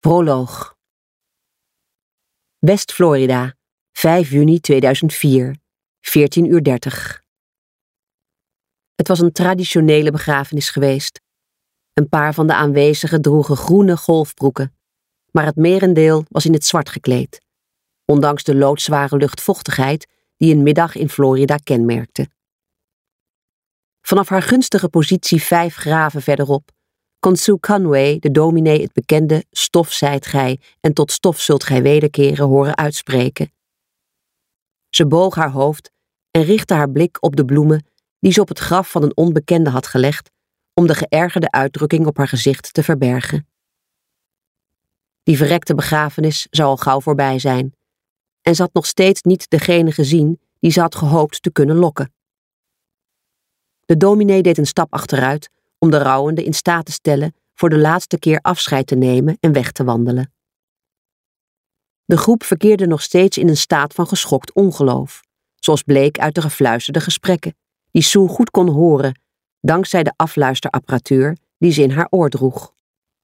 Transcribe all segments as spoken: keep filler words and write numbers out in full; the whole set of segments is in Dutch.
Proloog. West-Florida, vijf juni tweeduizend vier, veertien uur dertig. Het was een traditionele begrafenis geweest. Een paar van de aanwezigen droegen groene golfbroeken, maar het merendeel was in het zwart gekleed, ondanks de loodzware luchtvochtigheid die een middag in Florida kenmerkte. Vanaf haar gunstige positie vijf graven verderop kon Sue Conway de dominee het bekende stof zijt gij en tot stof zult gij wederkeren horen uitspreken. Ze boog haar hoofd en richtte haar blik op de bloemen die ze op het graf van een onbekende had gelegd om de geërgerde uitdrukking op haar gezicht te verbergen. Die verrekte begrafenis zou al gauw voorbij zijn en ze had nog steeds niet degene gezien die ze had gehoopt te kunnen lokken. De dominee deed een stap achteruit om de rouwende in staat te stellen voor de laatste keer afscheid te nemen en weg te wandelen. De groep verkeerde nog steeds in een staat van geschokt ongeloof, zoals bleek uit de gefluisterde gesprekken, die Sue goed kon horen, dankzij de afluisterapparatuur die ze in haar oor droeg.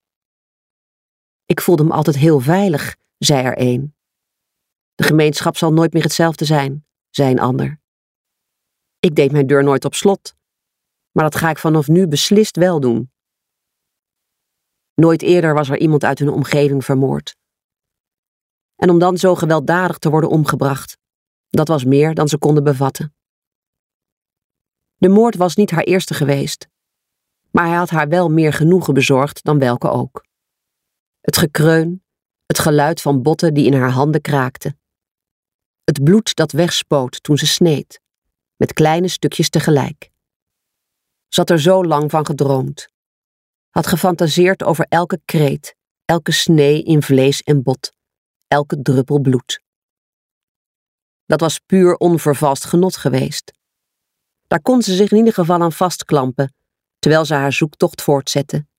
Ik voelde me altijd heel veilig, zei er een. De gemeenschap zal nooit meer hetzelfde zijn, zei een ander. Ik deed mijn deur nooit op slot, maar dat ga ik vanaf nu beslist wel doen. Nooit eerder was er iemand uit hun omgeving vermoord. En om dan zo gewelddadig te worden omgebracht, dat was meer dan ze konden bevatten. De moord was niet haar eerste geweest, maar hij had haar wel meer genoegen bezorgd dan welke ook. Het gekreun, het geluid van botten die in haar handen kraakten. Het bloed dat wegspoot toen ze sneed, met kleine stukjes tegelijk. Ze had er zo lang van gedroomd. Had gefantaseerd over elke kreet, elke snee in vlees en bot, elke druppel bloed. Dat was puur onvervalst genot geweest. Daar kon ze zich in ieder geval aan vastklampen, terwijl ze haar zoektocht voortzette,